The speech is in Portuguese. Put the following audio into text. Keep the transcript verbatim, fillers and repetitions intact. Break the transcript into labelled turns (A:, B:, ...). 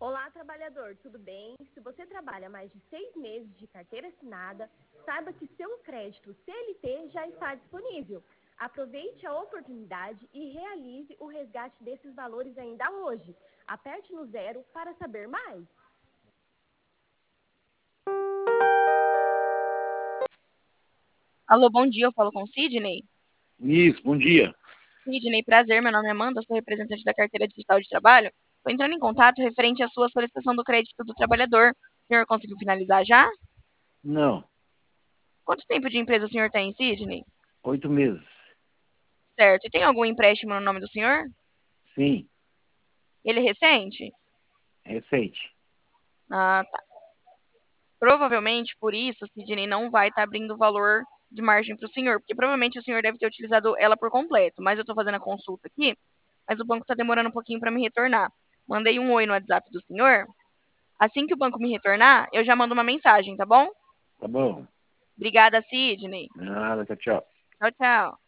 A: Olá, trabalhador, tudo bem? Se você trabalha mais de seis meses de carteira assinada, saiba que seu crédito C L T já está disponível. Aproveite a oportunidade e realize o resgate desses valores ainda hoje. Aperte no zero para saber mais.
B: Alô, bom dia, eu falo com o Sidney.
C: Isso, bom dia.
B: Sidney, prazer, meu nome é Amanda, sou representante da carteira digital de trabalho. Estou entrando em contato referente à sua solicitação do crédito do trabalhador. O senhor conseguiu finalizar já?
C: Não,
B: Quanto tempo de empresa o senhor tem, Sidney?
C: oito meses.
B: Certo. E tem algum empréstimo no nome do senhor?
C: Sim,
B: Ele é recente?
C: recente.
B: Ah, tá. Provavelmente, por isso, Sidney não vai estar abrindo valor de margem para o senhor, porque provavelmente o senhor deve ter utilizado ela por completo. Mas eu estou fazendo a consulta aqui, mas o banco está demorando um pouquinho para me retornar. Mandei um oi no WhatsApp do senhor. Assim que o banco me retornar, eu já mando uma mensagem, tá bom?
C: Tá bom.
B: Obrigada, Sidney.
C: Nada, tchau, tchau.
B: Tchau, tchau.